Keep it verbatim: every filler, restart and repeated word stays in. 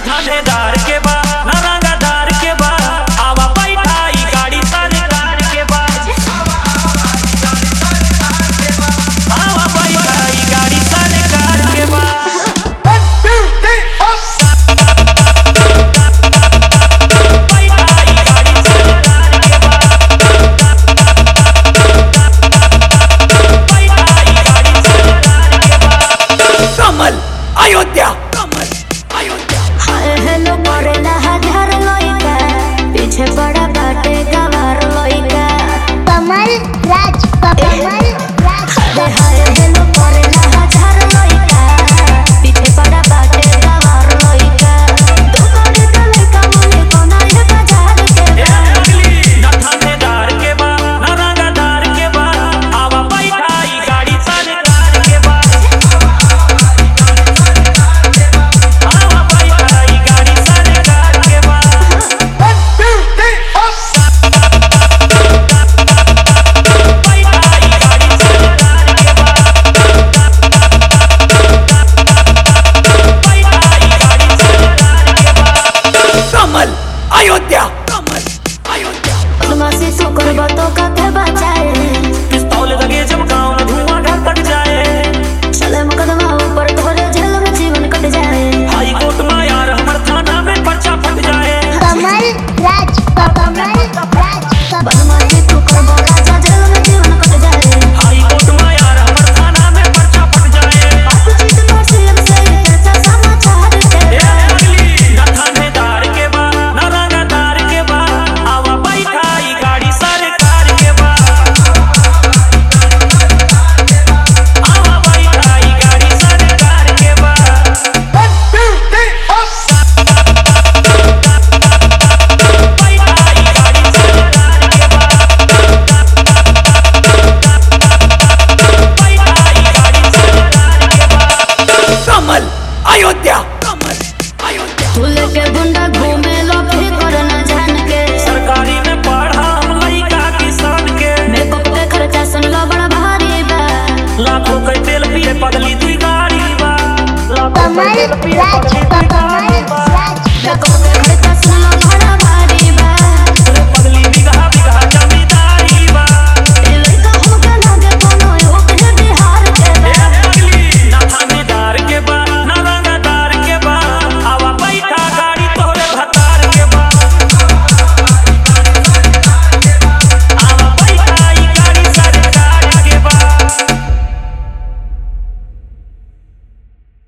थानेदार के बा ना रंगदार के बा आवा बैठाई गाड़ी सरकार के बा आवा बैठाई गाड़ी सरकार के बा अयोध्या कमल अयोध्या हेलो करेला हजार लइका पीछे पड़ा बाटे गवार लइका कमल राज कमल राज हाय हेलो करेला हजार लइका पीछे पड़ा बाटे गवार लइका तू करे तो लइका मोने कोना है बाजार के ना थानेदार के बा ना रंगदार के बा आवा बैठाई गाड़ी सरकार के बा कमल अयोध्या कमल अयोध्या बदमाशी तो करबा तो काके बचाए पिस्तौल लगे जब गाँव में धुआं घर तक जाए चले मुकदमा ऊपर तोरे जेल में जीवन कट जाए हाई कोर्ट में यार हमर थाना में पर्चा फट जाए कमल राज कमल राज बदमाशी तो करबा राजा जेल में जीवन कट जाए हाई कोर्ट में यार हमर थाना में पर्चा फट जाए बात चीत पर सीएम से चर्चा समाचार के ए अगली ना थानेदार के बा ना रंगदार के बा आवा बैठाई गाड़ी सरकार के बा आवा बैठाई गाड़ी सरकार के बा कमल अयोध्या कमल अयोध्या तू लेके गुंडा घूमे लो फिर कर न जान के सरकारी में पढ़ा हम लइका किसान के मेकअप पे खर्चा सुन लो बड़ा भारी बा लाखों के तेल पिए पगली दी गाड़ी बा लाखों के कमल तेल पिए राज पगली दी गाड़ी कमल बा राज